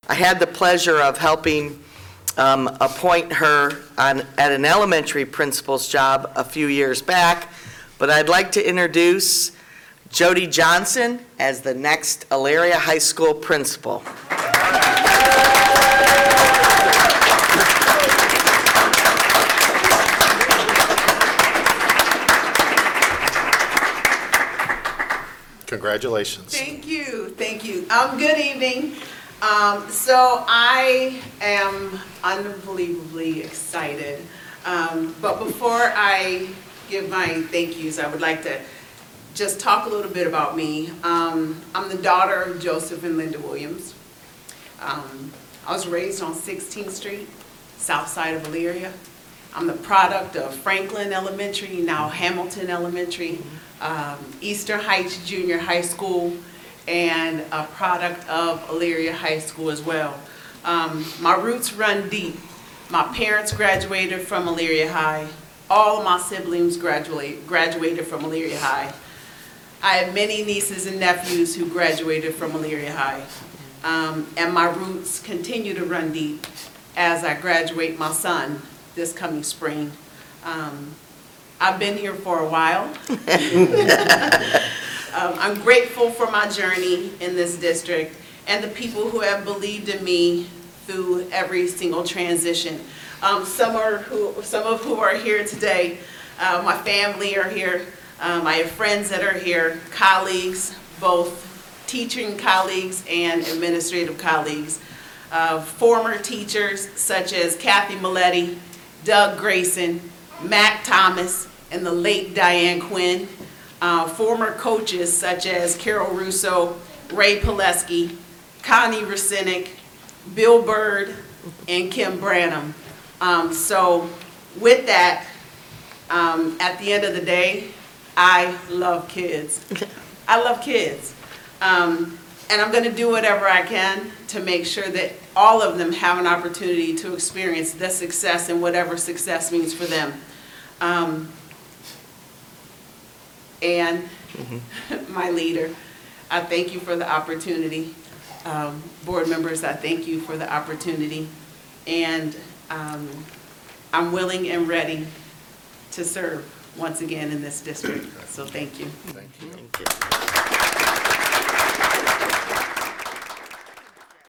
I had the pleasure of helping appoint her at an elementary principal's job a few years back, but I'd like to introduce Jody Johnson as the next Elyria High School principal. Congratulations. Thank you, thank you. Good evening. So I am unbelievably excited. But before I give my thank yous, I would like to just talk a little bit about me. I'm the daughter of Joseph and Linda Williams. I was raised on 16th Street, south side of Elyria. I'm the product of Franklin Elementary, now Hamilton Elementary, Eastern Heights Junior High School, and a product of Elyria High School as well. My roots run deep. My parents graduated from Elyria High. All of my siblings graduated from Elyria High. I have many nieces and nephews who graduated from Elyria High. And my roots continue to run deep as I graduate my son this coming spring. I've been here for a while. I'm grateful for my journey in this district and the people who have believed in me through every single transition. Some of who are here today, my family are here, I have friends that are here, colleagues, both teaching colleagues and administrative colleagues, former teachers such as Kathy Maletti, Doug Grayson, Mac Thomas, and the late Diane Quinn, former coaches such as Carol Russo, Ray Pileski, Connie Racinic, Bill Bird, and Kim Branham. So with that, at the end of the day, I love kids. I love kids. And I'm going to do whatever I can to make sure that all of them have an opportunity to experience the success and whatever success means for them. And my leader, I thank you for the opportunity. Board members, I thank you for the opportunity. And I'm willing and ready to serve once again in this district. So thank you. Thank you. Thank you.